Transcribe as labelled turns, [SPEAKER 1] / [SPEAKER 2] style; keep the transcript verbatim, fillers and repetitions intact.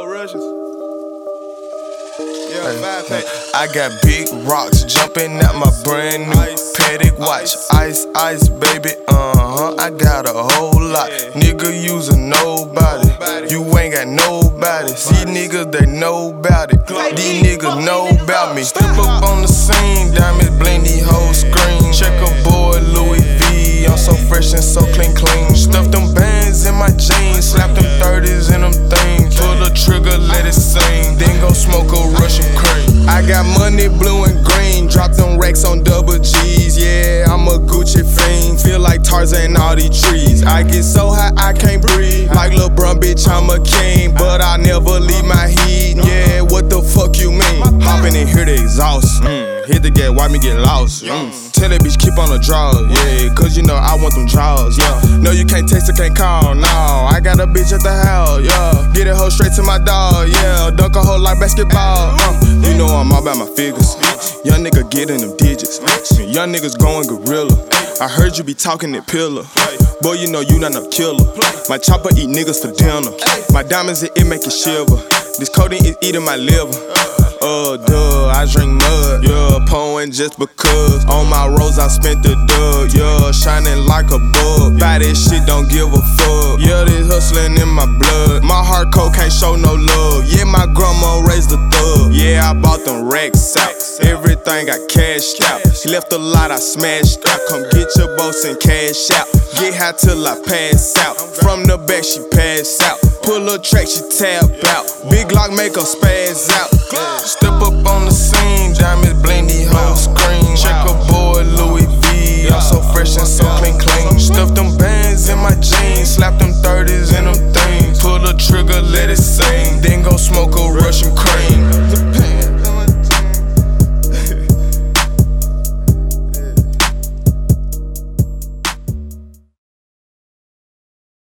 [SPEAKER 1] Go Russians. Yeah, five
[SPEAKER 2] Hey, I got big rocks jumping at my brand new Patek watch. Ice, ice, baby, uh-huh, I got a whole lot. Nigga, using nobody, you ain't got nobody. See niggas, they know about it, these niggas know about me. Step up on the scene, diamonds blend these whole screen. Check a boy, Louis V, I'm so fresh and so clean, clean. Stuff them bands in my jeans, slap them thirties in them things. Pull the trigger, let it sing, then go smoke a Russian cream. I got money blue and green, drop them racks on double G's. Yeah, I'm a Gucci fiend, feel like Tarzan all these trees. I get so high I can't breathe, like LeBron, bitch, I'm a king, but I never leave my heat. Yeah, what the fuck you mean? Hopping in here the exhaust, mm. Hit the gas, why me get lost? Mm. Tell that bitch keep on the draws, yeah, cause you know I want them draws, yeah. No, you can't text or can't call, no, I got a bitch at the house, yeah. Get a hoe straight to my dog, yeah, dunk a hoe like basketball, uh. You know I'm all about my figures, young nigga getting them digits, young niggas going gorilla. I heard you be talking that pillar, boy, you know you not no killer. My chopper eat niggas for dinner, my diamonds, it, it make it shiver. This codeine is eating my liver. Uh, duh, I drink mud, yeah, pouring just because. On my rose, I spent the dub, yeah, shining like a bug. Buy this shit, don't give a fuck. Yeah, this hustling in my blood. My heart cold, can't show no love. Yeah, my grandma raised the thug. Yeah, I bought them racks out. Everything got cashed out. She left a lot, I smashed out. Come get your boss and cash out. Get high till I pass out. From the back, she pass out. Pull a track, she tap out. Big lock make her spaz out. Step up on the scene, diamonds blend these whole screen. Check a boy, Louis V, I'm so fresh and so clean, clean. Stuff them bands in my jeans, slap them thirties in them things. Pull the trigger, let it sing.